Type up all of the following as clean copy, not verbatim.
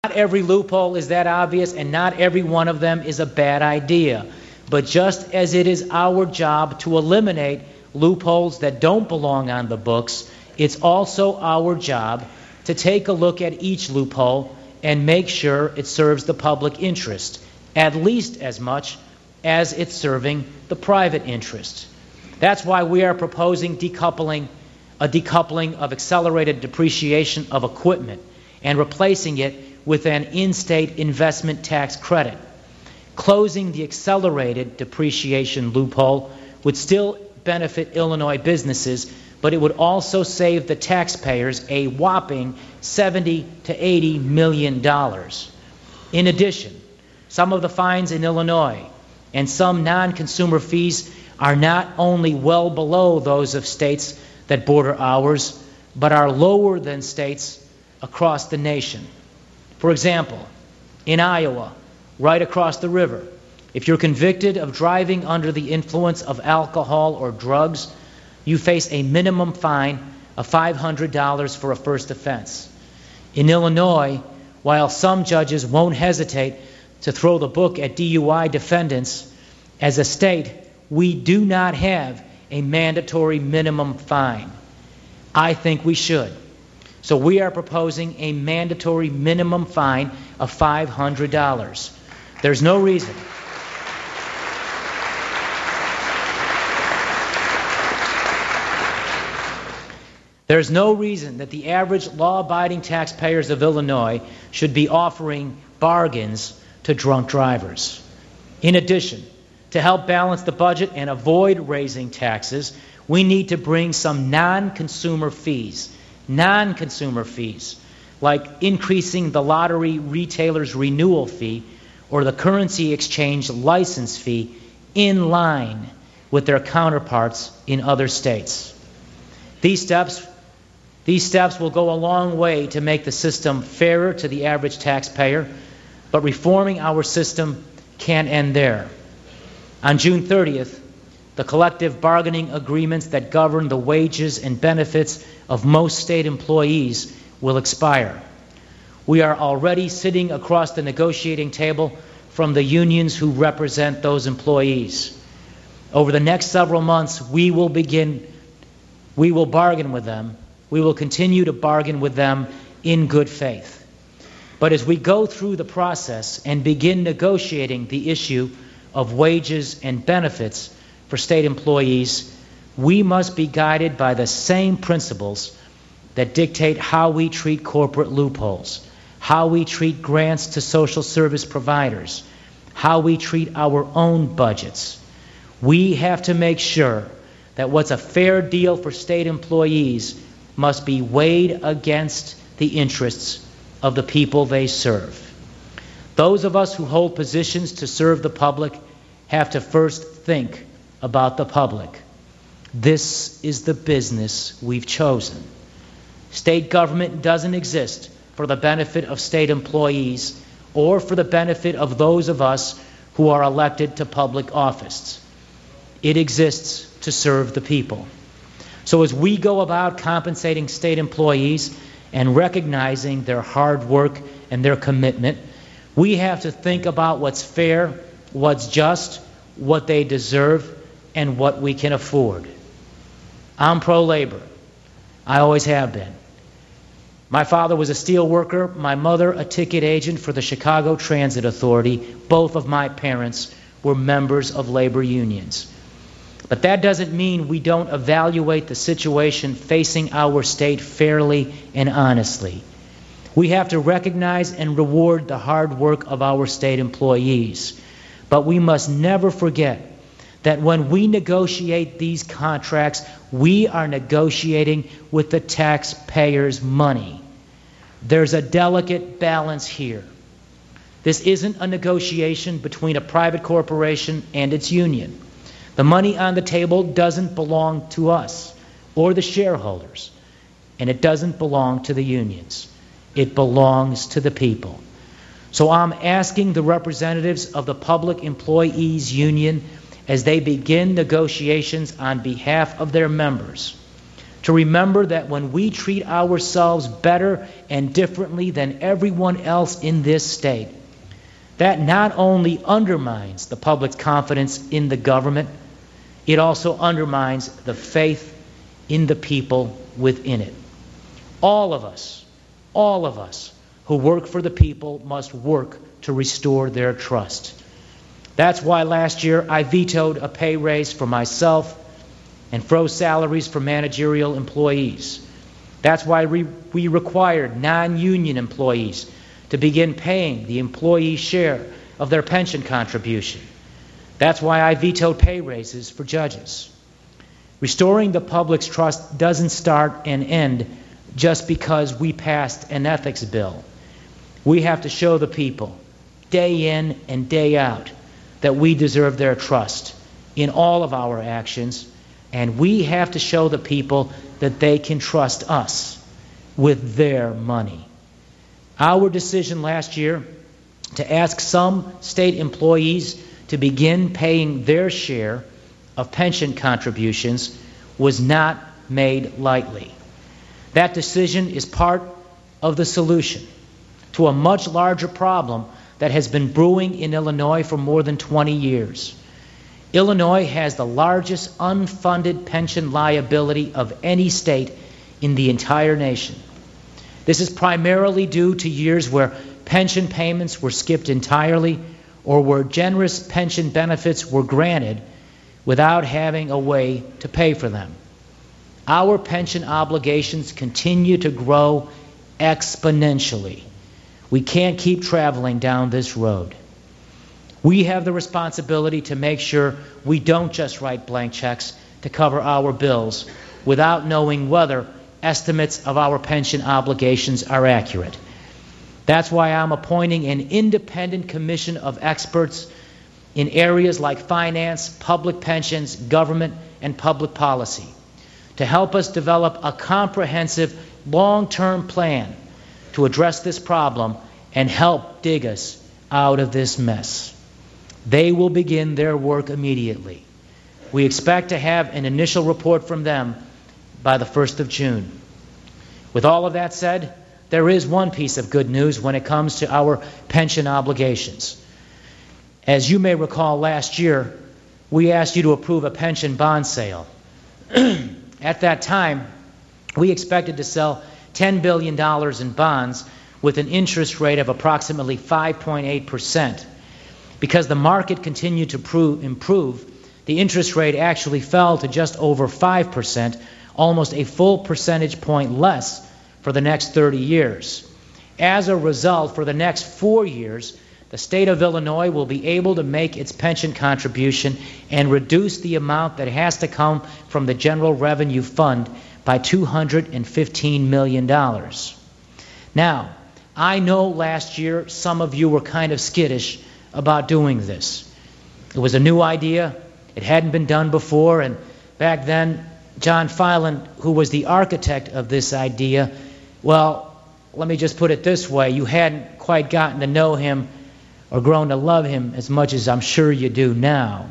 Not every loophole is that obvious, and not every one of them is a bad idea. But just as it is our job to eliminate loopholes that don't belong on the books, it's also our job to take a look at each loophole and make sure it serves the public interest, at least as much as it's serving the private interest. That's why we are proposing a decoupling of accelerated depreciation of equipment and replacing it with an in-state investment tax credit. Closing the accelerated depreciation loophole would still benefit Illinois businesses, but it would also save the taxpayers a whopping $70 to $80 million. In addition, some of the fines in Illinois and some non-consumer fees are not only well below those of states that border ours, but are lower than states across the nation. For example, in Iowa, right across the river, if you're convicted of driving under the influence of alcohol or drugs, you face a minimum fine of $500 for a first offense. In Illinois, while some judges won't hesitate to throw the book at DUI defendants, as a state, we do not have a mandatory minimum fine. I think we should. So we are proposing a mandatory minimum fine of $500. There's no reason that the average law-abiding taxpayers of Illinois should be offering bargains to drunk drivers. In addition, to help balance the budget and avoid raising taxes, we need to bring some non-consumer fees, like increasing the lottery retailer's renewal fee or the currency exchange license fee, in line with their counterparts in other states. These steps will go a long way to make the system fairer to the average taxpayer, but reforming our system can't end there. On June 30th, the collective bargaining agreements that govern the wages and benefits of most state employees will expire. We are already sitting across the negotiating table from the unions who represent those employees. Over the next several months, we will bargain with them. We will continue to bargain with them in good faith. But as we go through the process and begin negotiating the issue of wages and benefits for state employees, we must be guided by the same principles that dictate how we treat corporate loopholes, how we treat grants to social service providers, how we treat our own budgets. We have to make sure that what's a fair deal for state employees must be weighed against the interests of the people they serve. Those of us who hold positions to serve the public have to first think about the public. This is the business we've chosen. State government doesn't exist for the benefit of state employees or for the benefit of those of us who are elected to public office. It exists to serve the people. So as we go about compensating state employees and recognizing their hard work and their commitment, we have to think about what's fair, what's just, what they deserve, and what we can afford. I'm pro-labor. I always have been. My father was a steel worker, my mother a ticket agent for the Chicago Transit Authority. Both of my parents were members of labor unions. But that doesn't mean we don't evaluate the situation facing our state fairly and honestly. We have to recognize and reward the hard work of our state employees. But we must never forget that when we negotiate these contracts, we are negotiating with the taxpayers' money. There's a delicate balance here. This isn't a negotiation between a private corporation and its union. The money on the table doesn't belong to us or the shareholders, and it doesn't belong to the unions. It belongs to the people. So I'm asking the representatives of the Public Employees Union, as they begin negotiations on behalf of their members, to remember that when we treat ourselves better and differently than everyone else in this state, that not only undermines the public's confidence in the government, it also undermines the faith in the people within it. All of us who work for the people must work to restore their trust. That's why last year I vetoed a pay raise for myself and froze salaries for managerial employees. That's why we required non-union employees to begin paying the employee share of their pension contribution. That's why I vetoed pay raises for judges. Restoring the public's trust doesn't start and end just because we passed an ethics bill. We have to show the people, day in and day out, that we deserve their trust in all of our actions, and we have to show the people that they can trust us with their money. Our decision last year to ask some state employees to begin paying their share of pension contributions was not made lightly. That decision is part of the solution to a much larger problem that has been brewing in Illinois for more than 20 years. Illinois has the largest unfunded pension liability of any state in the entire nation. This is primarily due to years where pension payments were skipped entirely or where generous pension benefits were granted without having a way to pay for them. Our pension obligations continue to grow exponentially. We can't keep traveling down this road. We have the responsibility to make sure we don't just write blank checks to cover our bills without knowing whether estimates of our pension obligations are accurate. That's why I'm appointing an independent commission of experts in areas like finance, public pensions, government, and public policy to help us develop a comprehensive, long-term plan to address this problem and help dig us out of this mess. They will begin their work immediately. We expect to have an initial report from them by the 1st of June. With all of that said, there is one piece of good news when it comes to our pension obligations. As you may recall, last year, we asked you to approve a pension bond sale. At that time, we expected to sell $10 billion in bonds with an interest rate of approximately 5.8%. Because the market continued to improve, the interest rate actually fell to just over 5%, almost a full percentage point less for the next 30 years. As a result, for the next 4 years, the state of Illinois will be able to make its pension contribution and reduce the amount that has to come from the General Revenue Fund by $215 million. Now, I know last year some of you were kind of skittish about doing this. It was a new idea. It hadn't been done before, and back then, John Filan, who was the architect of this idea, well, let me just put it this way, you hadn't quite gotten to know him or grown to love him as much as I'm sure you do now.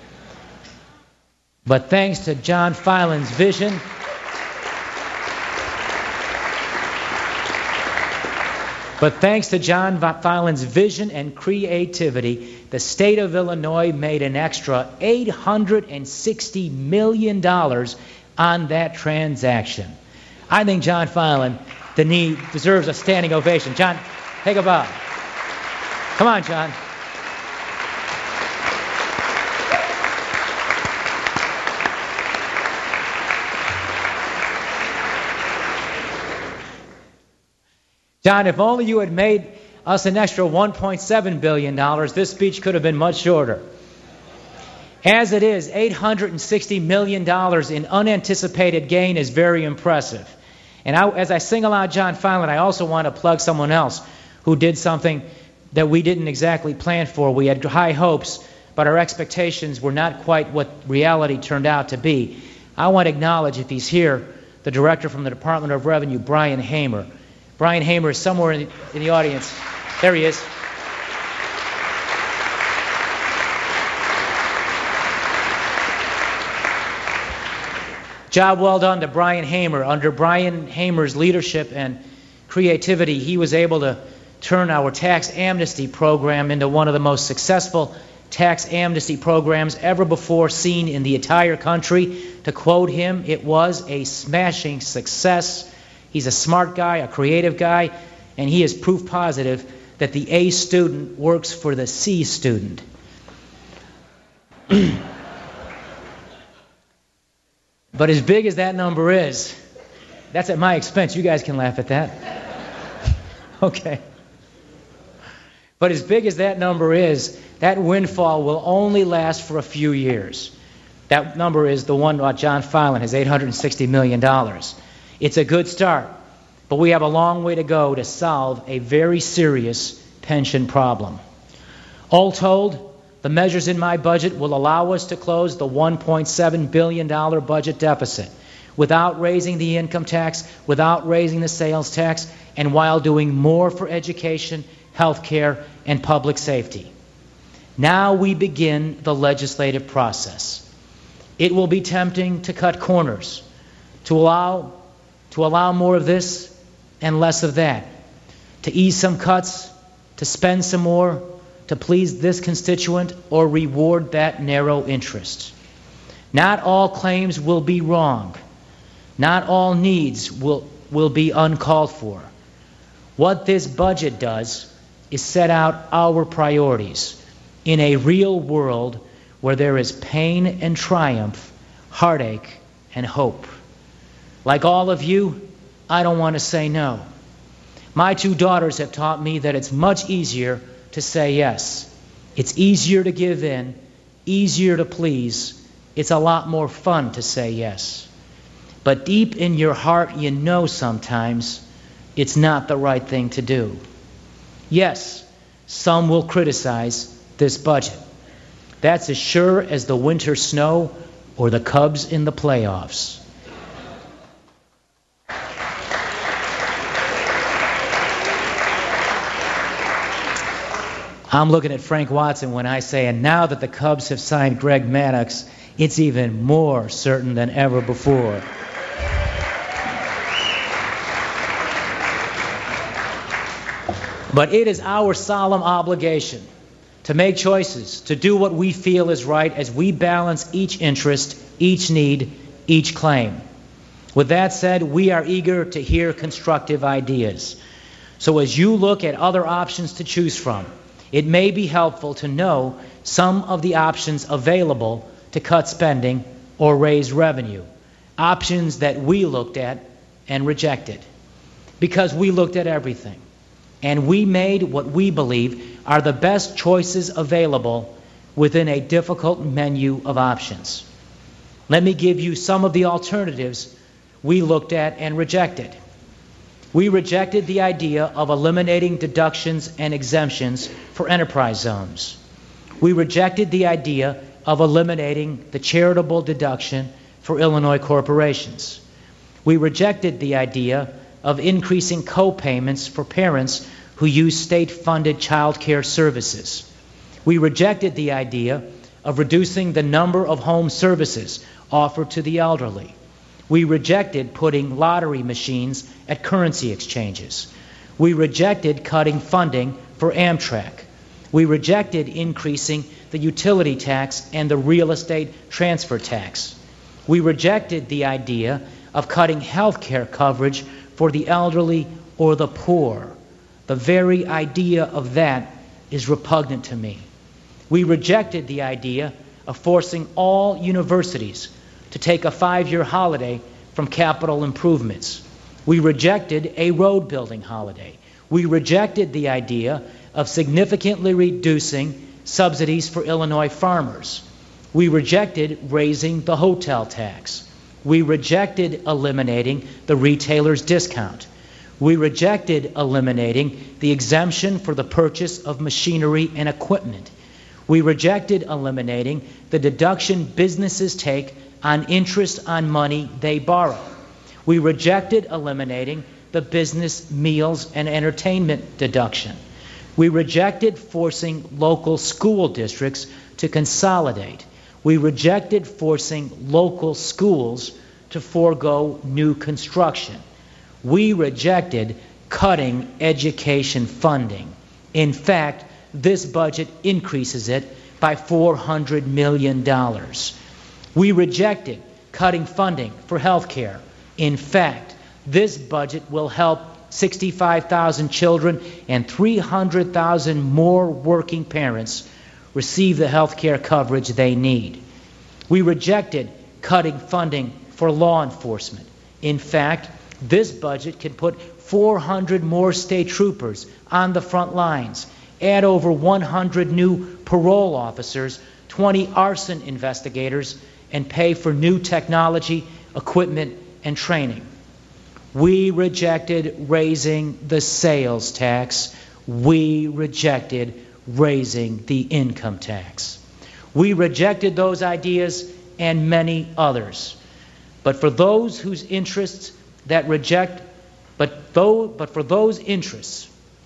But thanks to John Filan's vision, and creativity, the state of Illinois made an extra $860 million on that transaction. I think John Filan deserves a standing ovation. John, take a bow. Come on, John. John, if only you had made us an extra $1.7 billion, this speech could have been much shorter. As it is, $860 million in unanticipated gain is very impressive. And as I single out John Filan, I also want to plug someone else who did something that we didn't exactly plan for. We had high hopes, but our expectations were not quite what reality turned out to be. I want to acknowledge, if he's here, the director from the Department of Revenue, Brian Hamer. Brian Hamer is somewhere in the audience. There he is. Job well done to Brian Hamer. Under Brian Hamer's leadership and creativity, he was able to turn our tax amnesty program into one of the most successful tax amnesty programs ever before seen in the entire country. To quote him, it was a smashing success. He's a smart guy, a creative guy, and he is proof positive that the A student works for the C student. But as big as that number is, that's at my expense. You guys can laugh at that. Okay. But as big as that number is, that windfall will only last for a few years. That number is the one about John Filan, his $860 million. It's a good start, but we have a long way to go to solve a very serious pension problem. All told, the measures in my budget will allow us to close the $1.7 billion budget deficit without raising the income tax, without raising the sales tax, and while doing more for education, health care, and public safety. Now we begin the legislative process. It will be tempting to cut corners, to allow more of this and less of that, to ease some cuts, to spend some more, to please this constituent or reward that narrow interest. Not all claims will be wrong. Not all needs will be uncalled for. What this budget does is set out our priorities in a real world where there is pain and triumph, heartache and hope. Like all of you, I don't want to say no. My two daughters have taught me that it's much easier to say yes. It's easier to give in, easier to please. It's a lot more fun to say yes. But deep in your heart, you know sometimes it's not the right thing to do. Yes, some will criticize this budget. That's as sure as the winter snow or the Cubs in the playoffs. I'm looking at Frank Watson when I say, and now that the Cubs have signed Greg Maddux, it's even more certain than ever before. But it is our solemn obligation to make choices, to do what we feel is right as we balance each interest, each need, each claim. With that said, we are eager to hear constructive ideas. So as you look at other options to choose from, it may be helpful to know some of the options available to cut spending or raise revenue, options that we looked at and rejected. Because we looked at everything, and we made what we believe are the best choices available within a difficult menu of options. Let me give you some of the alternatives we looked at and rejected. We rejected the idea of eliminating deductions and exemptions for enterprise zones. We rejected the idea of eliminating the charitable deduction for Illinois corporations. We rejected the idea of increasing co-payments for parents who use state-funded child care services. We rejected the idea of reducing the number of home services offered to the elderly. We rejected putting lottery machines at currency exchanges. We rejected cutting funding for Amtrak. We rejected increasing the utility tax and the real estate transfer tax. We rejected the idea of cutting health care coverage for the elderly or the poor. The very idea of that is repugnant to me. We rejected the idea of forcing all universities to take a 5-year holiday from capital improvements. We rejected a road building holiday. We rejected the idea of significantly reducing subsidies for Illinois farmers. We rejected raising the hotel tax. We rejected eliminating the retailer's discount. We rejected eliminating the exemption for the purchase of machinery and equipment. We rejected eliminating the deduction businesses take on interest on money they borrow. We rejected eliminating the business meals and entertainment deduction. We rejected forcing local school districts to consolidate. We rejected forcing local schools to forego new construction. We rejected cutting education funding. In fact, this budget increases it by $400 million. We rejected cutting funding for health care. In fact, this budget will help 65,000 children and 300,000 more working parents receive the health care coverage they need. We rejected cutting funding for law enforcement. In fact, this budget can put 400 more state troopers on the front lines, add over 100 new parole officers, 20 arson investigators, and pay for new technology, equipment, and training. We rejected raising the sales tax. We rejected raising the income tax. We rejected those ideas and many others. But for those whose interests that reject, but for those interests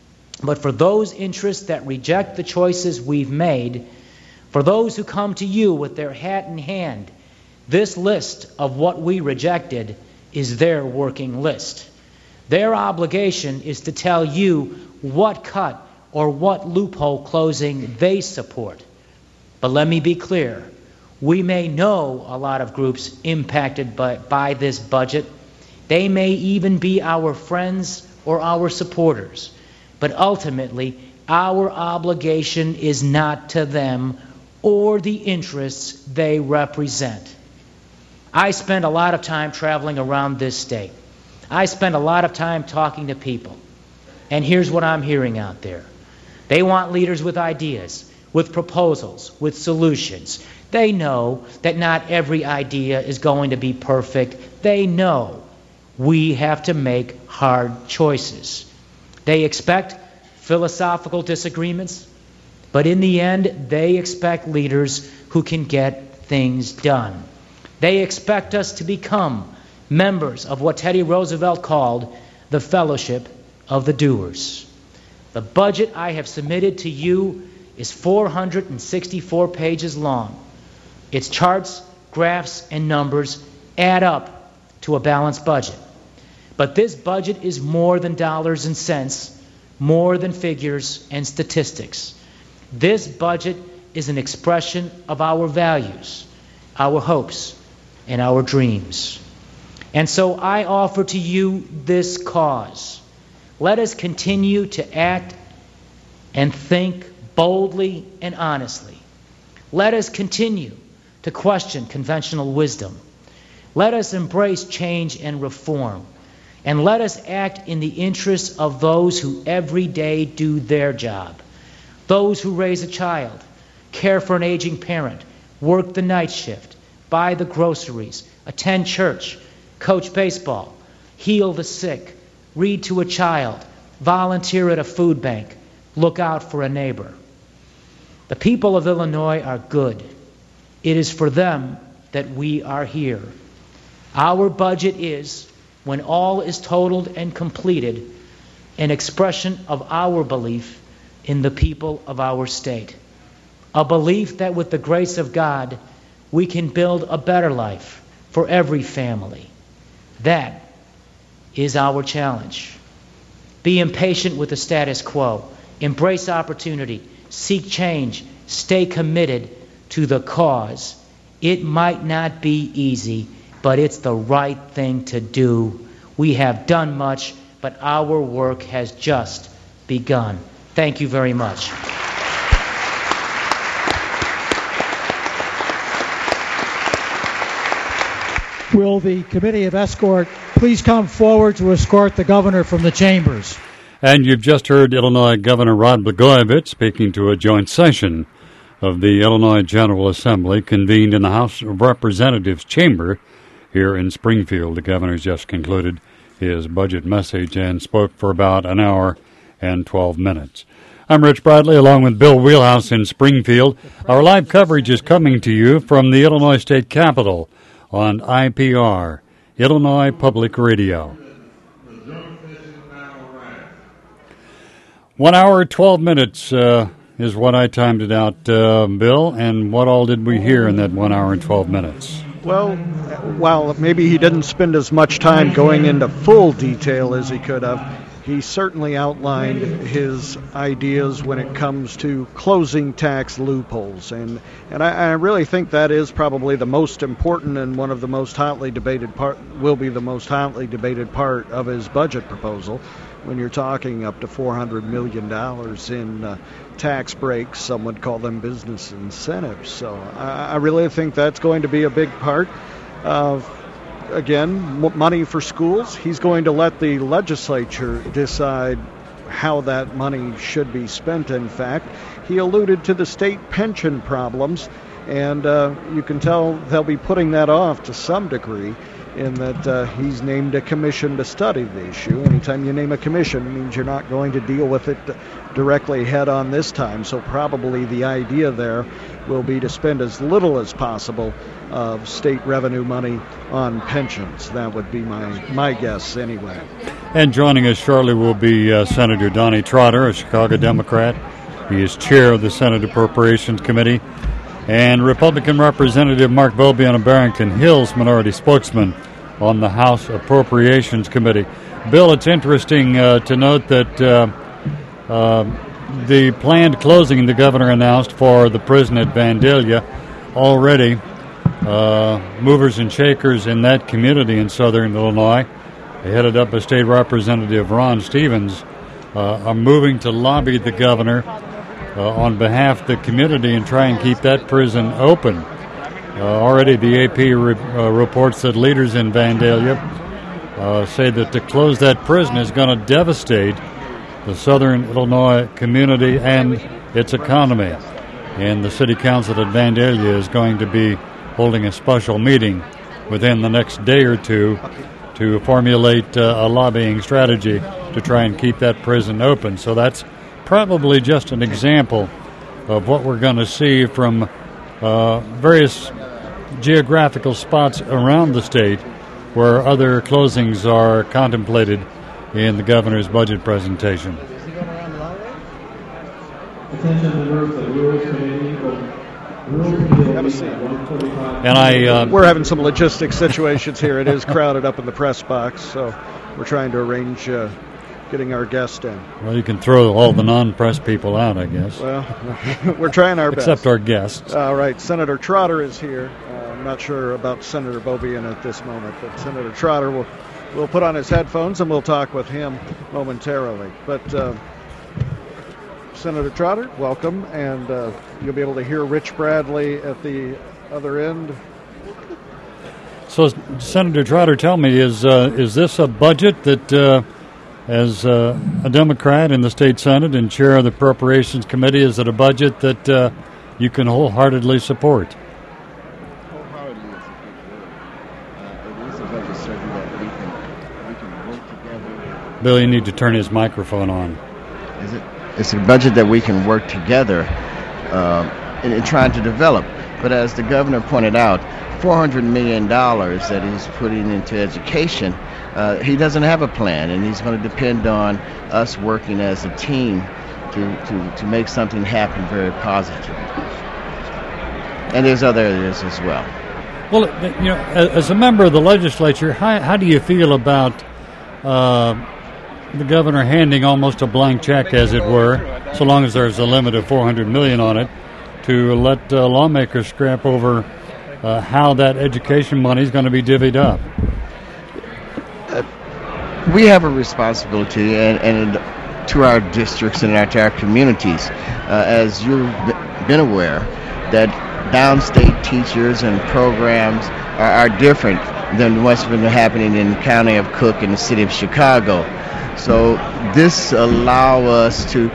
that reject the choices we've made, for those who come to you with their hat in hand, this list of what we rejected is their working list. Their obligation is to tell you what cut or what loophole closing they support. But let me be clear. We may know a lot of groups impacted by this budget. They may even be our friends or our supporters. But ultimately, our obligation is not to them or the interests they represent. I spend a lot of time traveling around this state. I spend a lot of time talking to people. And here's what I'm hearing out there. They want leaders with ideas, with proposals, with solutions. They know that not every idea is going to be perfect. They know we have to make hard choices. They expect philosophical disagreements, but in the end, they expect leaders who can get things done. They expect us to become members of what Teddy Roosevelt called the Fellowship of the Doers. The budget I have submitted to you is 464 pages long. Its charts, graphs, and numbers add up to a balanced budget. But this budget is more than dollars and cents, more than figures and statistics. This budget is an expression of our values, our hopes, and our dreams. And so I offer to you this cause. Let us continue to act and think boldly and honestly. Let us continue to question conventional wisdom. Let us embrace change and reform. And let us act in the interests of those who every day do their job. Those who raise a child, care for an aging parent, work the night shift, buy the groceries, attend church, coach baseball, heal the sick, read to a child, volunteer at a food bank, look out for a neighbor. The people of Illinois are good. It is for them that we are here. Our budget is, when all is totaled and completed, an expression of our belief in the people of our state. A belief that with the grace of God, we can build a better life for every family. That is our challenge. Be impatient with the status quo. Embrace opportunity. Seek change. Stay committed to the cause. It might not be easy, but it's the right thing to do. We have done much, but our work has just begun. Thank you very much. Will the Committee of Escort please come forward to escort the governor from the chambers? And you've just heard Illinois Governor Rod Blagojevich speaking to a joint session of the Illinois General Assembly convened in the House of Representatives chamber here in Springfield. The governor just concluded his budget message and spoke for about an hour and 12 minutes. I'm Rich Bradley, along with Bill Wheelhouse in Springfield. Our live coverage is coming to you from the Illinois State Capitol on IPR, Illinois Public Radio. 1 hour, 12 minutes is what I timed it out, Bill. And what all did we hear in that 1 hour and 12 minutes? Well, while maybe he didn't spend as much time going into full detail as he could have, he certainly outlined his ideas when it comes to closing tax loopholes. And I really think that is probably the most important and one of the most hotly debated will be the most hotly debated part of his budget proposal. When you're talking up to $400 million in tax breaks, some would call them business incentives. So I really think that's going to be a big part of, again, money for schools. He's going to let the legislature decide how that money should be spent. In fact, he alluded to the state pension problems, and you can tell they'll be putting that off to some degree, in that he's named a commission to study the issue. Anytime you name a commission, it means you're not going to deal with it directly head on this time. So probably the idea there will be to spend as little as possible of state revenue money on pensions. That would be my guess anyway. And joining us shortly will be Senator Donnie Trotter, a Chicago Democrat. He is chair of the Senate Appropriations Committee. And Republican Representative Mark Beaubien of Barrington Hills, minority spokesman on the House Appropriations Committee. Bill, it's interesting to note that the planned closing the governor announced for the prison at Vandalia, already movers and shakers in that community in southern Illinois, headed up by State Representative Ron Stevens, are moving to lobby the governor on behalf of the community and try and keep that prison open. Already the AP reports that leaders in Vandalia say that to close that prison is going to devastate the southern Illinois community and its economy. And the city council at Vandalia is going to be holding a special meeting within the next day or two to formulate a lobbying strategy to try and keep that prison open. So that's probably just an example of what we're going to see from various geographical spots around the state where other closings are contemplated in the governor's budget presentation. Have a seat. And we're having some logistics situations here. It is crowded up in the press box, so we're trying to arrange getting our guest in. Well, you can throw all the non-press people out, I guess. Well, we're trying our best. Except our guests. All right, Senator Trotter is here. I'm not sure about Senator Beaubien at this moment, but Senator Trotter will put on his headphones and we'll talk with him momentarily. But Senator Trotter, welcome, and you'll be able to hear Rich Bradley at the other end. So, Senator Trotter, tell me, is this a budget that, as a Democrat in the state Senate and chair of the Appropriations Committee, is it a budget that you can wholeheartedly support? Wholeheartedly is a budget certainly that we can work together. Bill, you need to turn his microphone on. Is it? It's a budget that we can work together in trying to develop. But as the governor pointed out, $400 million that he's putting into education, he doesn't have a plan, and he's going to depend on us working as a team to make something happen very positive. And there's other areas as well. Well, you know, as a member of the legislature, how do you feel about the governor handing almost a blank check, as it were, so long as there's a limit of $400 million on it, to let lawmakers scrap over how that education money is going to be divvied up? We have a responsibility and to our districts and to our communities. As you've been aware, that downstate teachers and programs are different than what's been happening in the county of Cook and the city of Chicago. So this allows us to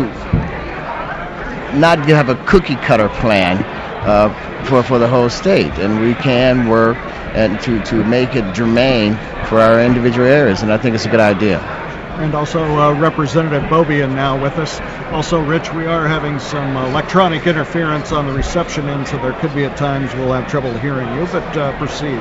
not have a cookie cutter plan for the whole state, and we can work and to make it germane for our individual areas, and I think it's a good idea. And also Representative Beaubien now with us. Also, Rich, we are having some electronic interference on the reception end, so there could be at times we'll have trouble hearing you, but proceed.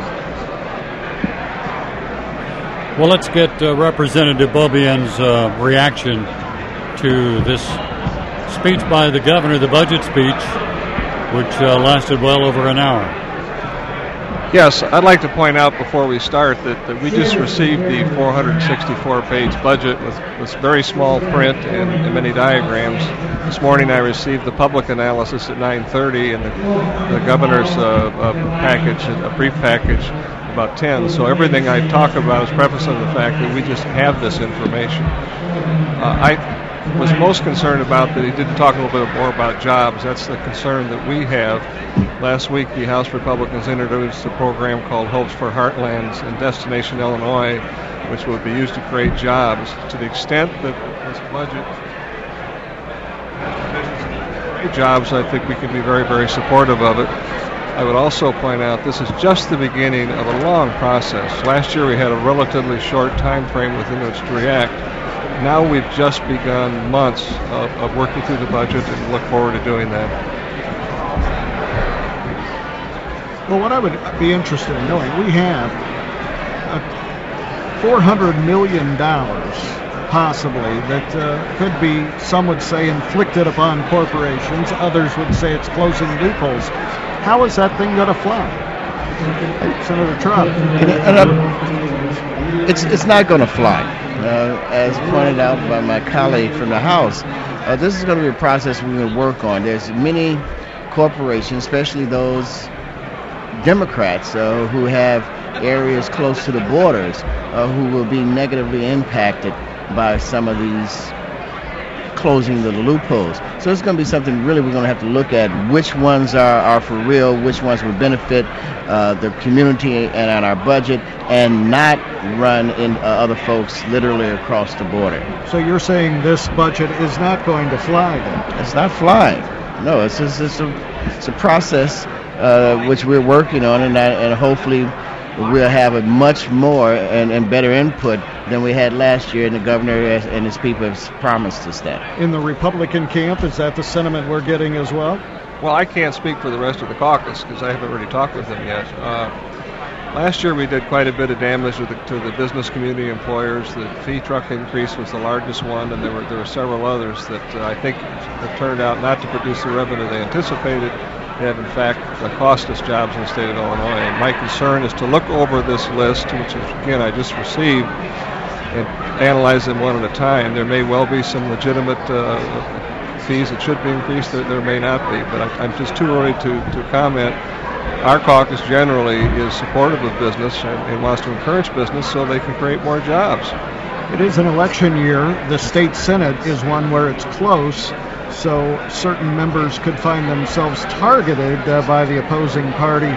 Well, let's get Representative Beaubien's reaction to this speech by the governor, the budget speech, which lasted well over an hour. Yes, I'd like to point out before we start that we just received the 464-page budget with very small print and many diagrams. This morning I received the public analysis at 9:30 and the governor's package, a brief package, about 10. So everything I talk about is prefaced on the fact that we just have this information. I was most concerned about that he didn't talk a little bit more about jobs. That's the concern that we have. Last week, the House Republicans introduced a program called Hopes for Heartlands in Destination Illinois, which will be used to create jobs. To the extent that this budget create jobs, I think we can be very, very supportive of it. I would also point out this is just the beginning of a long process. Last year, we had a relatively short time frame within which to react. Now we've just begun months of working through the budget and look forward to doing that. Well, what I would be interested in knowing, we have $400 million possibly that could be, some would say, inflicted upon corporations. Others would say it's closing loopholes. How is that thing going to fly? Senator Trump. It's not going to fly. As pointed out by my colleague from the House, this is going to be a process we're going to work on. There's many corporations, especially those Democrats who have areas close to the borders, who will be negatively impacted by some of these closing the loopholes. So it's going to be something really we're going to have to look at, which ones are for real, which ones will benefit the community and our budget, and not run in other folks literally across the border. So you're saying this budget is not going to fly then? It's not flying. No, it's a process which we're working on, and hopefully we'll have a much more and better input than we had last year, and the governor and his people have promised us that. In the Republican camp, is that the sentiment we're getting as well? Well, I can't speak for the rest of the caucus because I haven't really talked with them yet. Last year we did quite a bit of damage to the business community employers. The fee truck increase was the largest one, and there were several others that I think have turned out not to produce the revenue they anticipated. They have, in fact, cost us jobs in the state of Illinois. And my concern is to look over this list, which, again, I just received, and analyze them one at a time. There may well be some legitimate fees that should be increased. There may not be, but I'm just too early to comment. Our caucus generally is supportive of business and wants to encourage business so they can create more jobs. It is an election year. The state Senate is one where it's close, so certain members could find themselves targeted by the opposing party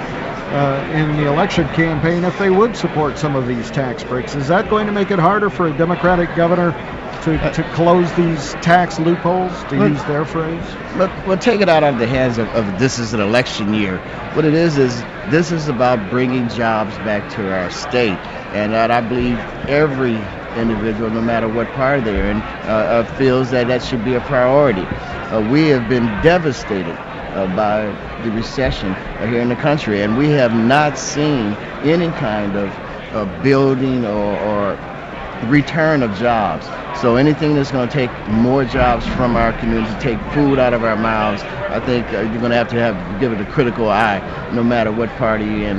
in the election campaign if they would support some of these tax breaks. Is that going to make it harder for a Democratic governor to close these tax loopholes, to use their phrase? We'll take it out of the hands of this is an election year. What it is this is about bringing jobs back to our state, and I believe every individual, no matter what party they're in, feels that should be a priority. We have been devastated by the recession here in the country, and we have not seen any kind of building or return of jobs. So anything that's going to take more jobs from our community, take food out of our mouths, I think you're going to have to give it a critical eye, no matter what party you're in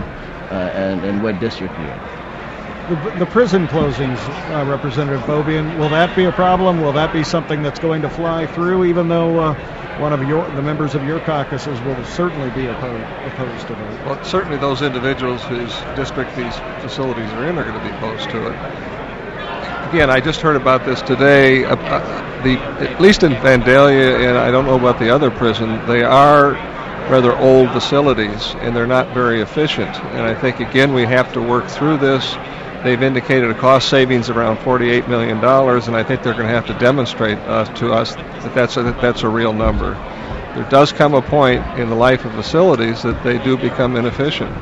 and what district you're in. The prison closings, Representative Beaubien, will that be a problem? Will that be something that's going to fly through, even though one of the members of your caucuses will certainly be opposed to that? Well, certainly those individuals whose district these facilities are in are going to be opposed to it. Again, I just heard about this today. At least in Vandalia, and I don't know about the other prison, they are rather old facilities, and they're not very efficient. And I think, again, we have to work through this. They've indicated a cost savings around $48 million, and I think they're going to have to demonstrate to us that that's a real number. There does come a point in the life of facilities that they do become inefficient.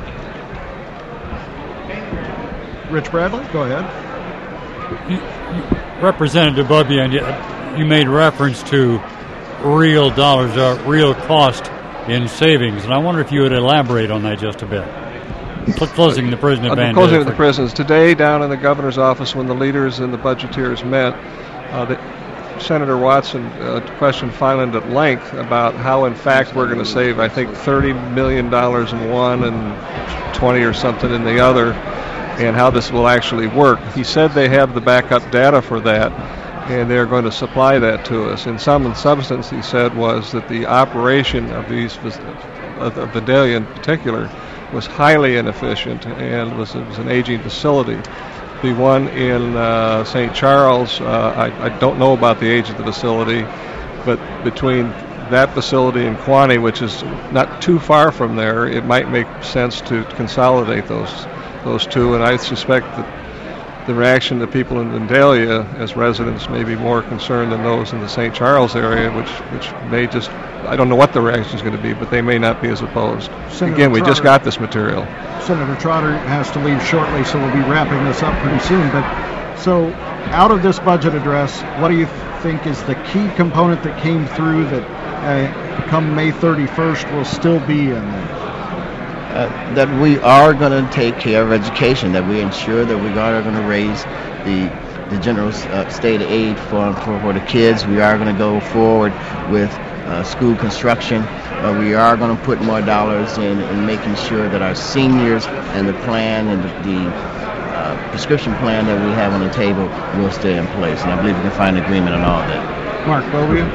Rich Bradley, go ahead. Representative Beaubien, you made reference to real dollars, real cost in savings, and I wonder if you would elaborate on that just a bit. Closing the prison at Vandalia. Closing of the prisons. Today, down in the governor's office, when the leaders and the budgeteers met, Senator Watson questioned Filand at length about how, in fact, we're going to save, I think, $30 million in one and 20 or something in the other, and how this will actually work. He said they have the backup data for that, and they're going to supply that to us. In sum and substance, he said, was that the operation of of Vidalia in particular was highly inefficient and was an aging facility. The one in St. Charles, I don't know about the age of the facility, but between that facility and Quaney, which is not too far from there, it might make sense to consolidate those two, and I suspect that the reaction of people in Vandalia as residents may be more concerned than those in the St. Charles area, which may just, I don't know what the reaction is going to be, but they may not be as opposed. Senator Again, we Trotter, just got this material. Senator Trotter has to leave shortly, so we'll be wrapping this up pretty soon. But so, out of this budget address, what do you think is the key component that came through that come May 31st will still be in there? That we are going to take care of education, that we ensure that we are going to raise the general state aid for the kids. We are going to go forward with school construction. We are going to put more dollars in making sure that our seniors and the plan and the prescription plan that we have on the table will stay in place. And I believe we can find agreement on all that. Mark Beaubien,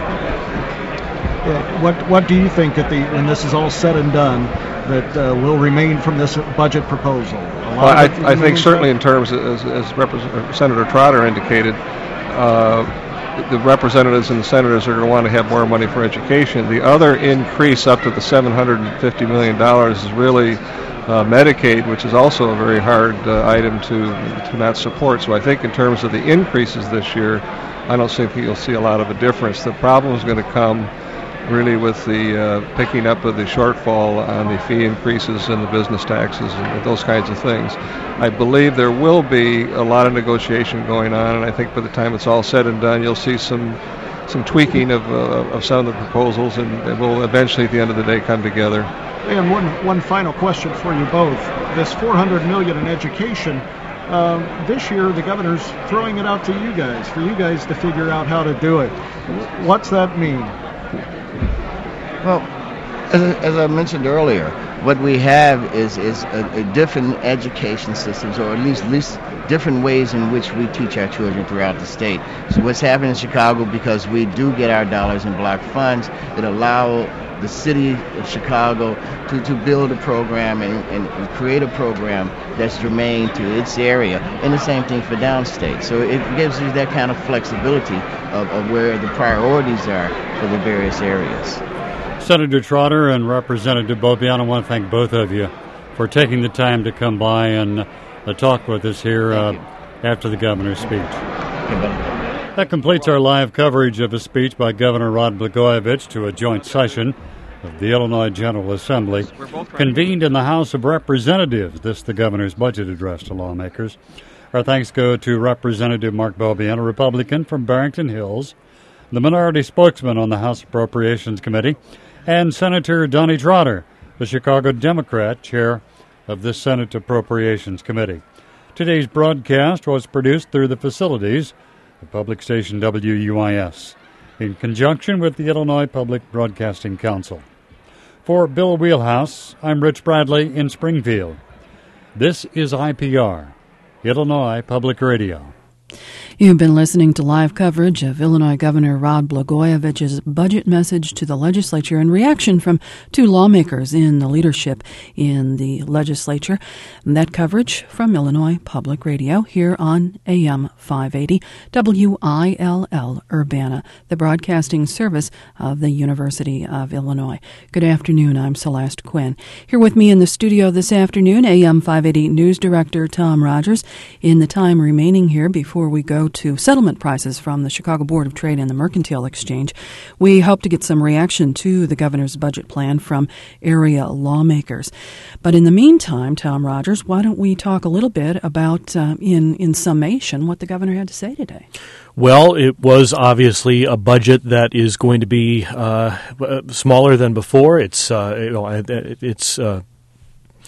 what do you think when this is all said and done that will remain from this budget proposal? Well, I think certainly in terms, as Senator Trotter indicated, the representatives and the senators are going to want to have more money for education. The other increase up to the $750 million is really Medicaid, which is also a very hard item to not support. So I think in terms of the increases this year, I don't think you'll see a lot of a difference. The problem is going to come really with the picking up of the shortfall on the fee increases and the business taxes and those kinds of things. I believe there will be a lot of negotiation going on, and I think by the time it's all said and done, you'll see some tweaking of some of the proposals, and we'll eventually at the end of the day come together. And one final question for you both. This $400 million in education, this year the governor's throwing it out to you guys, for you guys to figure out how to do it. What's that mean? Well, as I mentioned earlier, what we have is a different education systems, or at least different ways in which we teach our children throughout the state. So what's happening in Chicago, because we do get our dollars in block funds that allow the city of Chicago to build a program and create a program that's germane to its area, and the same thing for downstate. So it gives you that kind of flexibility of where the priorities are for the various areas. Senator Trotter and Representative Beaubien, I want to thank both of you for taking the time to come by and talk with us here after the governor's speech. That completes our live coverage of a speech by Governor Rod Blagojevich to a joint session of the Illinois General Assembly convened in the House of Representatives. This the governor's budget address to lawmakers. Our thanks go to Representative Mark Beaubien, a Republican from Barrington Hills, the minority spokesman on the House Appropriations Committee, and Senator Donnie Trotter, the Chicago Democrat, chair of the Senate Appropriations Committee. Today's broadcast was produced through the facilities of public station WUIS in conjunction with the Illinois Public Broadcasting Council. For Bill Wheelhouse, I'm Rich Bradley in Springfield. This is IPR, Illinois Public Radio. You've been listening to live coverage of Illinois Governor Rod Blagojevich's budget message to the legislature in reaction from two lawmakers in the leadership in the legislature. And that coverage from Illinois Public Radio here on AM 580 WILL Urbana, the broadcasting service of the University of Illinois. Good afternoon. I'm Celeste Quinn. Here with me in the studio this afternoon, AM 580 News Director Tom Rogers. In the time remaining here before we go to settlement prices from the Chicago Board of Trade and the Mercantile Exchange, we hope to get some reaction to the governor's budget plan from area lawmakers. But in the meantime, Tom Rogers, why don't we talk a little bit about, in summation, what the governor had to say today? Well, it was obviously a budget that is going to be smaller than before. It's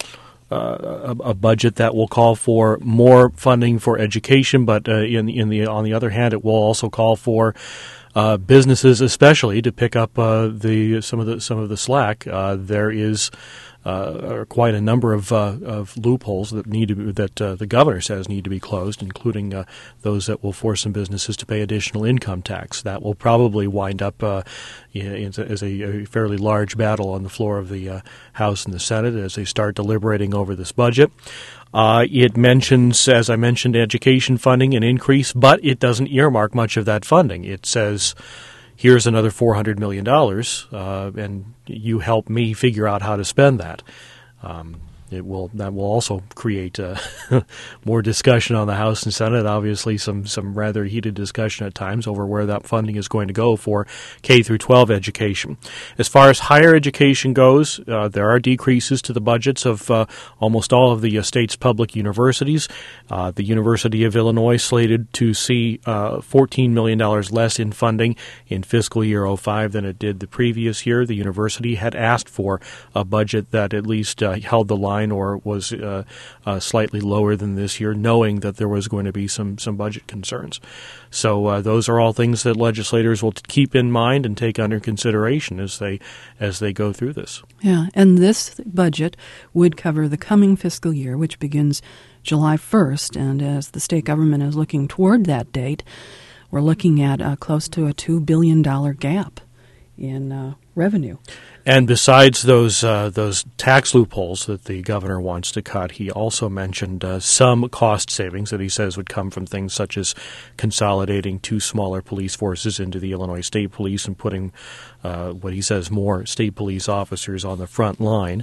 a budget that will call for more funding for education, but on the other hand, it will also call for businesses, especially, to pick up some of the slack. There is quite a number of loopholes that the governor says need to be closed, including those that will force some businesses to pay additional income tax. That will probably wind up as a fairly large battle on the floor of the House and the Senate as they start deliberating over this budget. It mentions, as I mentioned, education funding an increase, but it doesn't earmark much of that funding. It says, here's another $400 million, and you help me figure out how to spend that. That will also create more discussion on the House and Senate. Obviously, some rather heated discussion at times over where that funding is going to go for K through 12 education. As far as higher education goes, there are decreases to the budgets of almost all of the state's public universities. The University of Illinois slated to see $14 million less in funding in fiscal year 05 than it did the previous year. The university had asked for a budget that at least held the line or was slightly lower than this year, knowing that there was going to be some budget concerns. So those are all things that legislators will keep in mind and take under consideration as they go through this. Yeah, and this budget would cover the coming fiscal year, which begins July 1st, and as the state government is looking toward that date, we're looking at close to a $2 billion gap in revenue. And besides those tax loopholes that the governor wants to cut, he also mentioned some cost savings that he says would come from things such as consolidating two smaller police forces into the Illinois State Police and putting what he says more state police officers on the front line.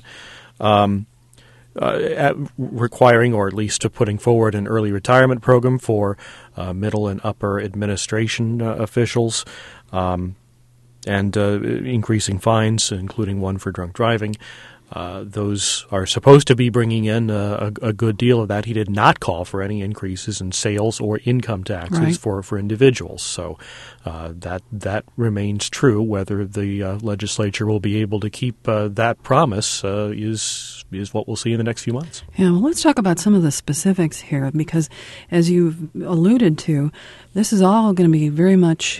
Requiring, or at least putting forward, an early retirement program for middle and upper administration officials, and increasing fines, including one for drunk driving. Those are supposed to be bringing in a good deal of that. He did not call for any increases in sales or income taxes for individuals. So that remains true. Whether the legislature will be able to keep that promise is what we'll see in the next few months. Yeah, well, let's talk about some of the specifics here, because as you've alluded to, this is all going to be very much,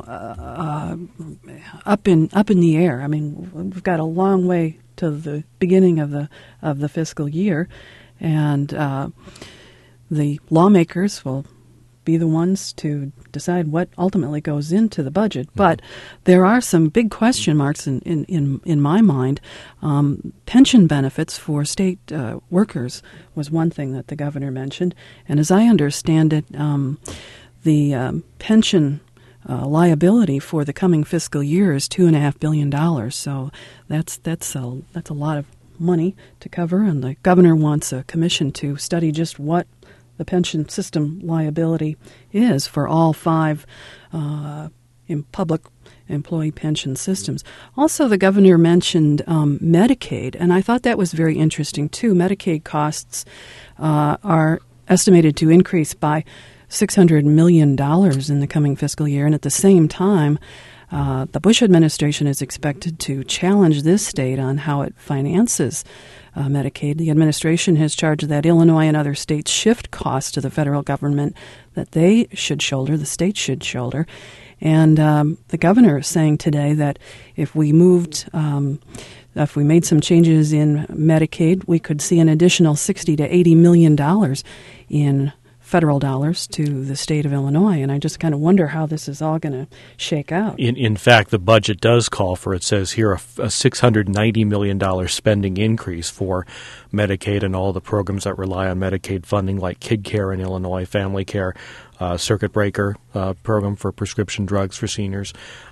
up in the air. I mean, we've got a long way to the beginning of the fiscal year, and the lawmakers will be the ones to decide what ultimately goes into the budget. But there are some big question marks in my mind. Pension benefits for state workers was one thing that the governor mentioned, and as I understand it, the pension liability for the coming fiscal year is $2.5 billion. So that's a lot of money to cover, and the governor wants a commission to study just what the pension system liability is for all five in public employee pension systems. Also, the governor mentioned Medicaid, and I thought that was very interesting too. Medicaid costs are estimated to increase by $600 million in the coming fiscal year, and at the same time, the Bush administration is expected to challenge this state on how it finances Medicaid. The administration has charged that Illinois and other states shift costs to the federal government that they should shoulder, the states should shoulder. And the governor is saying today that if we made some changes in Medicaid, we could see an additional $60 to $80 million in federal dollars to the state of Illinois, and I just kind of wonder how this is all going to shake out. In fact, the budget does call for, it says here, a $690 million spending increase for Medicaid and all the programs that rely on Medicaid funding, like Kid Care in Illinois, Family Care, Circuit Breaker program for prescription drugs for seniors.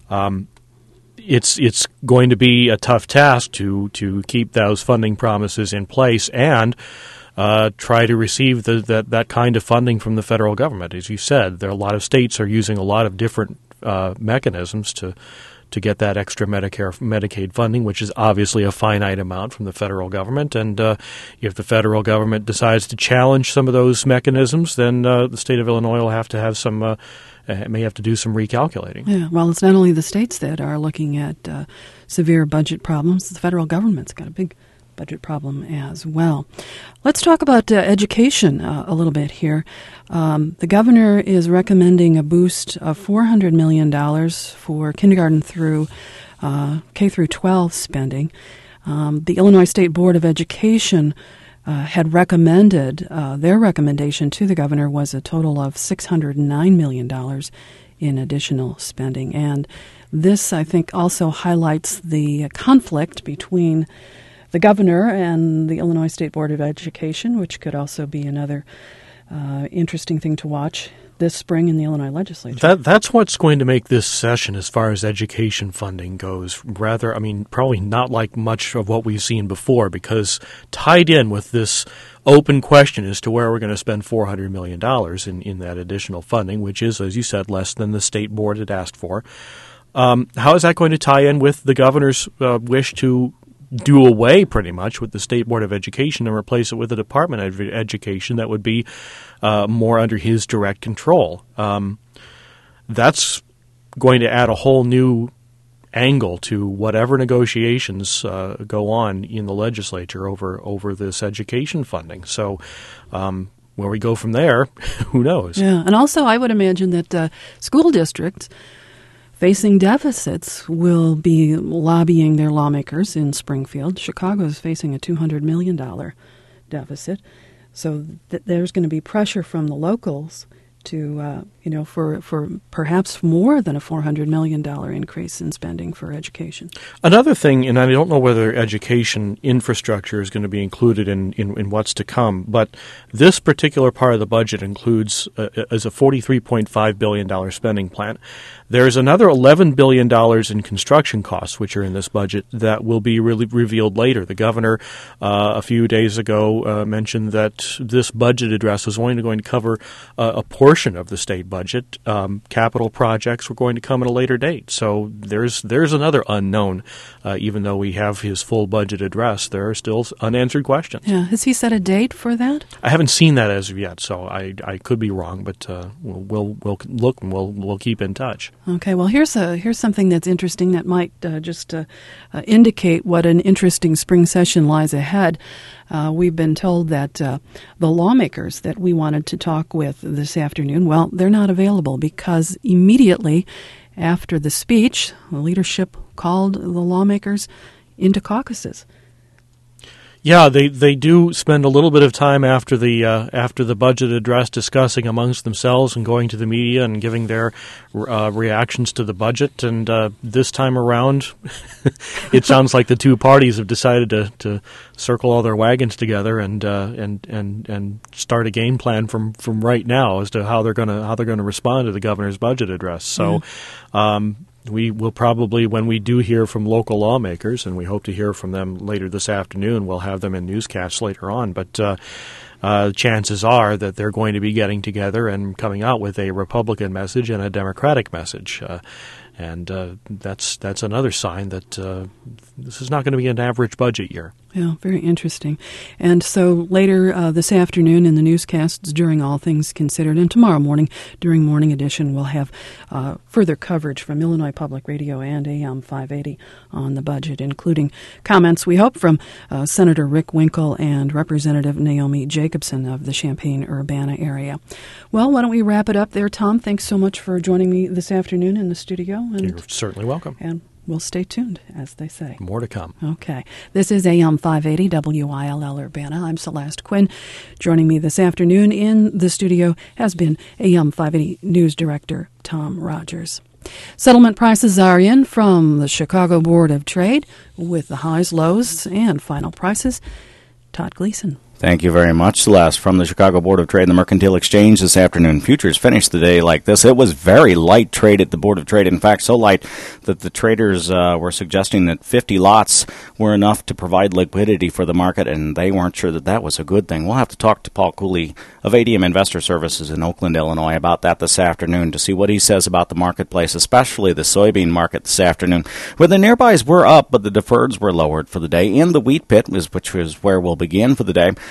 It's going to be a tough task to keep those funding promises in place and try to receive that kind of funding from the federal government. As you said, there are a lot of states are using a lot of different mechanisms to get that extra Medicaid funding, which is obviously a finite amount from the federal government. And if the federal government decides to challenge some of those mechanisms, then the state of Illinois will have to have some may have to do some recalculating. Yeah, well, it's not only the states that are looking at severe budget problems. The federal government's got a big budget problem as well. Let's talk about education a little bit here. The governor is recommending a boost of $400 million for kindergarten through K through 12 spending. The Illinois State Board of Education had recommended, their recommendation to the governor was a total of $609 million in additional spending. And this, I think, also highlights the conflict between the governor and the Illinois State Board of Education, which could also be another interesting thing to watch this spring in the Illinois legislature. That's what's going to make this session, as far as education funding goes, probably not like much of what we've seen before, because tied in with this open question as to where we're going to spend $400 million in that additional funding, which is, as you said, less than the state board had asked for. How is that going to tie in with the governor's wish to do away pretty much with the State Board of Education and replace it with the Department of Education that would be more under his direct control? That's going to add a whole new angle to whatever negotiations go on in the legislature over this education funding. So where we go from there, who knows? Yeah, and also I would imagine that school districts facing deficits will be lobbying their lawmakers in Springfield. Chicago is facing a $200 million deficit. So there's going to be pressure from the locals to, for perhaps more than a $400 million increase in spending for education. Another thing, and I don't know whether education infrastructure is going to be included in what's to come, but this particular part of the budget includes as a $43.5 billion spending plan. There's another $11 billion in construction costs, which are in this budget, that will be really revealed later. The governor a few days ago mentioned that this budget address was only going to cover a portion of the state budget. Capital projects were going to come at a later date. So there's another unknown. Even though we have his full budget address, there are still unanswered questions. Yeah. Has he set a date for that? I haven't seen that as of yet, so I could be wrong, but we'll look and we'll keep in touch. Okay, well, here's something that's interesting that might just indicate what an interesting spring session lies ahead. We've been told that the lawmakers that we wanted to talk with this afternoon, well, they're not available because immediately after the speech, the leadership called the lawmakers into caucuses. Yeah, they do spend a little bit of time after the budget address discussing amongst themselves and going to the media and giving their reactions to the budget. And this time around, it sounds like the two parties have decided to circle all their wagons together and start a game plan from right now as to how they're gonna respond to the governor's budget address. So. We will probably, when we do hear from local lawmakers, and we hope to hear from them later this afternoon, we'll have them in newscasts later on. But chances are that they're going to be getting together and coming out with a Republican message and a Democratic message. And that's another sign that this is not going to be an average budget year. Yeah, very interesting. And so later this afternoon in the newscasts during All Things Considered, and tomorrow morning during Morning Edition, we'll have further coverage from Illinois Public Radio and AM 580 on the budget, including comments, we hope, from Senator Rick Winkle and Representative Naomi Jacobson of the Champaign-Urbana area. Well, why don't we wrap it up there, Tom? Thanks so much for joining me this afternoon in the studio. And you're certainly welcome. And we'll stay tuned, as they say. More to come. Okay. This is AM 580 WILL Urbana. I'm Celeste Quinn. Joining me this afternoon in the studio has been AM 580 News Director Tom Rogers. Settlement prices are in from the Chicago Board of Trade with the highs, lows, and final prices. Todd Gleason. Thank you very much, Celeste. From the Chicago Board of Trade and the Mercantile Exchange this afternoon, futures finished the day like this. It was very light trade at the Board of Trade. In fact, so light that the traders were suggesting that 50 lots were enough to provide liquidity for the market, and they weren't sure that was a good thing. We'll have to talk to Paul Cooley of ADM Investor Services in Oakland, Illinois, about that this afternoon to see what he says about the marketplace, especially the soybean market this afternoon, where the nearbys were up, but the deferreds were lowered for the day. In the wheat pit, which was where we'll begin for the day,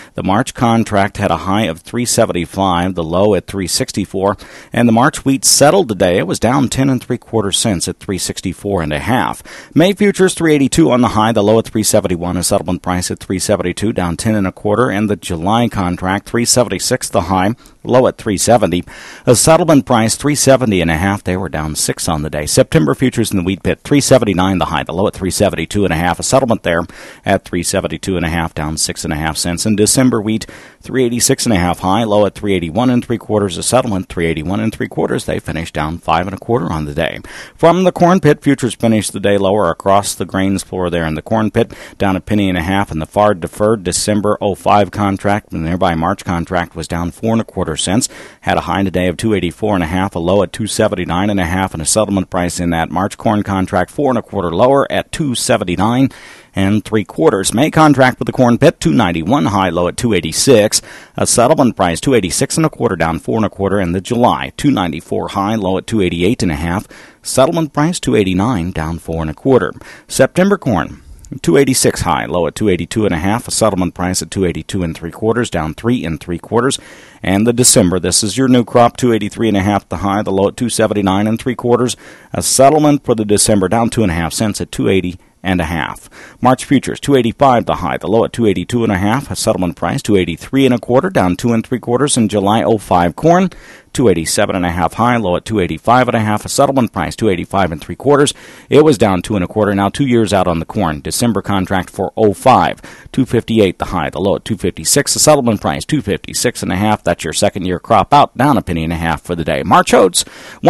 The March contract had a high of 375, the low at 364, and the March wheat settled today. It was down 10 3/4 cents at 364.5. May futures 382 on the high, the low at 371, a settlement price at 372, down 10 1/4, and the July contract 376 the high, low at 370, a settlement price 370.5. They were down 6 on the day. September futures in the wheat pit 379 the high, the low at 372.5, a settlement there at 372.5, down 6.5 cents. And December wheat 386.5 high, low at 381 3/4, a settlement 381 3/4. They finished down 5 1/4 on the day. From the corn pit, futures finished the day lower across the grains floor there in the corn pit, down 1.5 in the far deferred December 05 contract. The nearby March contract was down 4 1/4 cents, had a high today of 284.5, a low at 279.5, and a settlement price in that March corn contract 4 1/4 lower at 279 3/4. May contract with the corn pit 291 high, low at 286, a settlement price 286 1/4, down 4 1/4, and the July 294 high, low at 288.5, settlement price 289, down 4 1/4. September corn 286 high, low at 282.5, a settlement price at 282 3/4, down 3 3/4. And the December, this is your new crop, 283.5 the high, the low at 279 3/4, a settlement for the December down 2.5 cents at 280.5. March futures 285 the high, the low at 282.5, a settlement price 283 1/4, down 2 3/4. And July 05 corn 287.5 high, low at 285.5, a settlement price 285 3/4. It was down 2 1/4. Now 2 years out on the corn. December contract for 05 258 the high, the low at 256, a settlement price 256.5. That's your second year crop out, down 1.5 for the day. March oats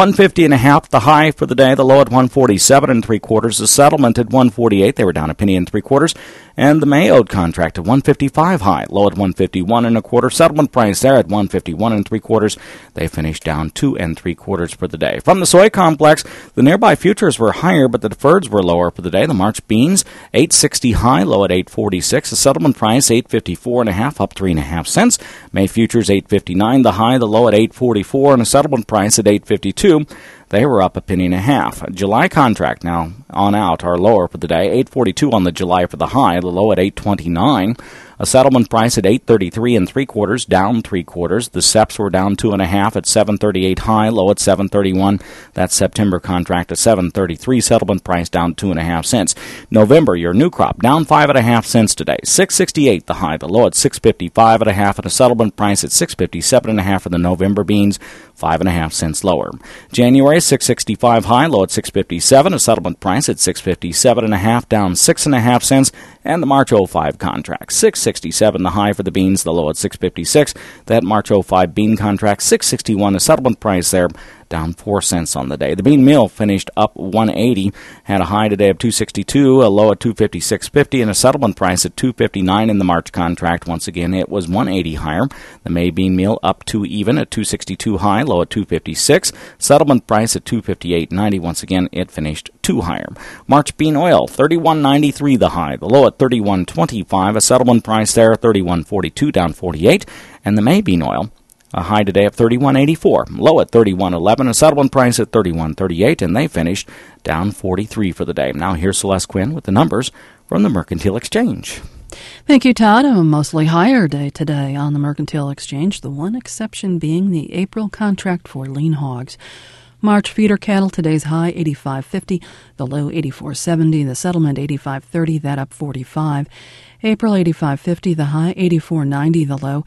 150.5 the high for the day, the low at 147 3/4, the settlement at 148. They were down 1 3/4. And the May oat contract at 155 high, low at 151 1/4, settlement price there at 151 3/4. They finished down 2 3/4 for the day. From the soy complex, the nearby futures were higher, but the deferreds were lower for the day. The March beans 860 high, low at 846, a settlement price 854.5, up 3.5 cents. May futures 859 the high, the low at 844, and a settlement price at 852. They were up 1.5. July contract now on out are lower for the day. 842 on the July for the high, the low at 829. A settlement price at 833 3/4, down 3/4. The SEPs were down 2.5 at 738 high, low at 731. That September contract at 733. Settlement price down 2.5 cents. November, your new crop down 5.5 cents today. 668 the high, the low at 655.5, and a settlement price at 657.5 for the November beans, 5.5 cents lower. January 665 high, low at 657. A settlement price at 657.5, down 6.5 cents. And the March 05 contract 667 the high for the beans, the low at 656. That March 05 bean contract 661. A settlement price there down 4 cents on the day. The bean meal finished up 180, had a high today of 262, a low at 256.50, and a settlement price at 259 in the March contract. Once again, it was 180 higher. The May bean meal up 2 even at 262 high, low at 256. Settlement price at 258.90. Once again, it finished 2 higher. March bean oil 31.93 the high, the low at 31.25. A settlement price there 31.42, down 48. And the May bean oil, a high today of 31.84, low at 31.11, a settlement price at 31.38, and they finished down 43 for the day. Now here's Celeste Quinn with the numbers from the Mercantile Exchange. Thank you, Todd. A mostly higher day today on the Mercantile Exchange, the one exception being the April contract for lean hogs. March feeder cattle, today's high 85.50, the low 84.70, the settlement 85.30, that up 45. April 85.50, the high 84.90, the low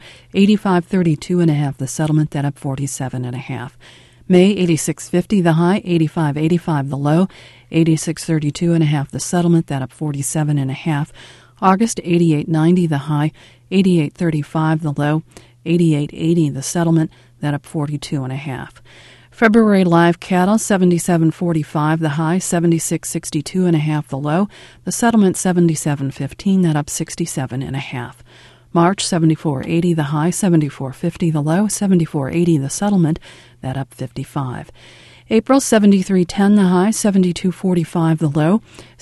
85.32.5, the settlement, that up 47.5. May 86.50, the high 85.85, the low 86.32.5, the settlement, that up 47.5. August 88.90, the high 88.35, the low 88.80, the settlement, that up 42.5. February live cattle 77.45, the high 76.62.5, the low, the settlement 77.15, that up 67.5. March 74.80, the high 74.50, the low 74.80, the settlement, that up 55. April 73.10, the high 72.45, the low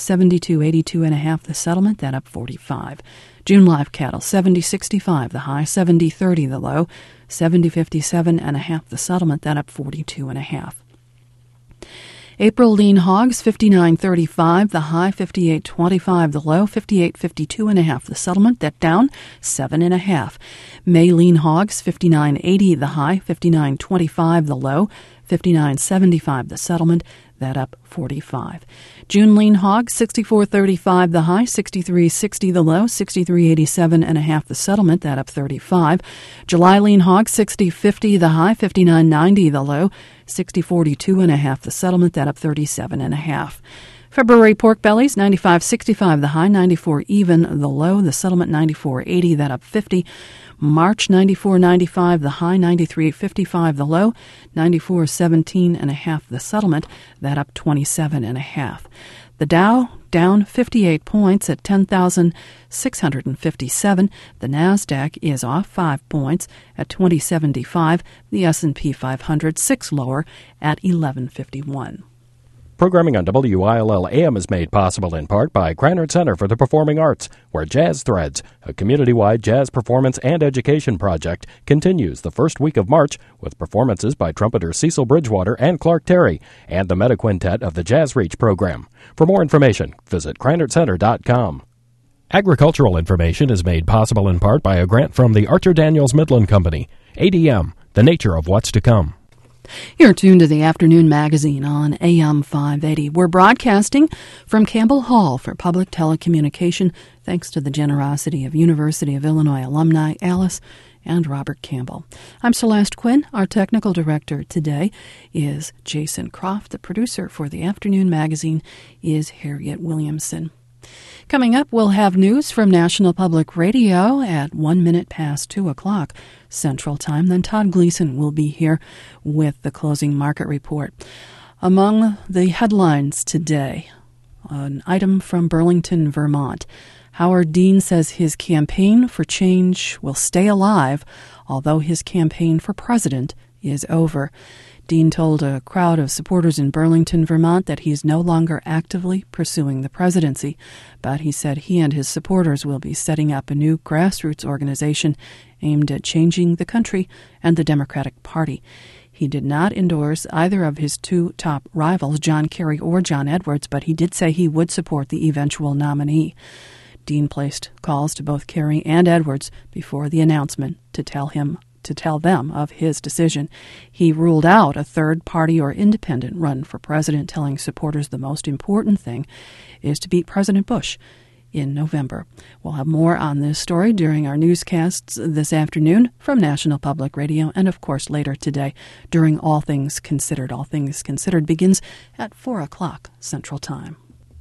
72.82.5, the settlement, that up 45. June live cattle 70.65, the high 70.30, the low 70.57.5, the settlement, that up 42.5. April lean hogs 59.35, the high 58.25, the low 58.52.5. The settlement that down 7.5. May lean hogs 59.80, the high 59.25, the low 59.75. The settlement that up 45. June lean hog 64.35, the high 63.60, the low 63.87.5. The settlement that up 35. July lean hog 60.50, the high 59.90, the low 60.42.5. The settlement that up 37.5. February pork bellies 95.65, the high 94 even, the low, the settlement 94.80, that up 50. March 94.95, the high 93.55, the low 94.17.5, the settlement, that up 27.5. The Dow down 58 points at 10,657. The Nasdaq is off 5 points at 2075. The S&P 500 6 lower at 1151. Programming on WILL AM is made possible in part by Krannert Center for the Performing Arts, where Jazz Threads, a community-wide jazz performance and education project, continues the first week of March with performances by trumpeter Cecil Bridgewater and Clark Terry and the Meta Quintet of the Jazz Reach program. For more information, visit KrannertCenter.com. Agricultural information is made possible in part by a grant from the Archer Daniels Midland Company. ADM, the nature of what's to come. You're tuned to the Afternoon Magazine on AM 580. We're broadcasting from Campbell Hall for Public Telecommunication, thanks to the generosity of University of Illinois alumni Alice and Robert Campbell. I'm Celeste Quinn. Our technical director today is Jason Croft. The producer for the Afternoon Magazine is Harriet Williamson. Coming up, we'll have news from National Public Radio at 1 minute past 2 o'clock Central Time. Then Todd Gleason will be here with the closing market report. Among the headlines today, an item from Burlington, Vermont. Howard Dean says his campaign for change will stay alive, although his campaign for president is over. Dean told a crowd of supporters in Burlington, Vermont, that he's no longer actively pursuing the presidency, but he said he and his supporters will be setting up a new grassroots organization aimed at changing the country and the Democratic Party. He did not endorse either of his two top rivals, John Kerry or John Edwards, but he did say he would support the eventual nominee. Dean placed calls to both Kerry and Edwards before the announcement to tell them of his decision. He ruled out a third party or independent run for president, telling supporters the most important thing is to beat President Bush in November. We'll have more on this story during our newscasts this afternoon from National Public Radio and, of course, later today during All Things Considered. All Things Considered begins at 4 o'clock Central Time.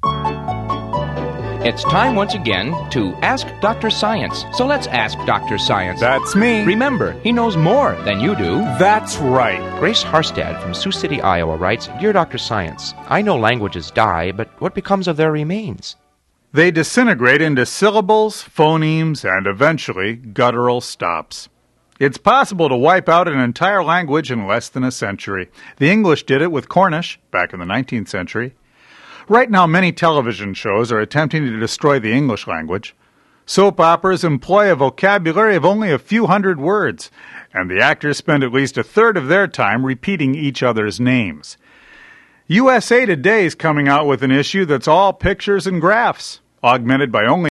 It's time once again to Ask Dr. Science. So let's ask Dr. Science. That's me. Remember, he knows more than you do. That's right. Grace Harstad from Sioux City, Iowa writes, Dear Dr. Science, I know languages die, but what becomes of their remains? They disintegrate into syllables, phonemes, and eventually guttural stops. It's possible to wipe out an entire language in less than a century. The English did it with Cornish back in the 19th century. Right now, many television shows are attempting to destroy the English language. Soap operas employ a vocabulary of only a few hundred words, and the actors spend at least a third of their time repeating each other's names. USA Today is coming out with an issue that's all pictures and graphs, augmented by only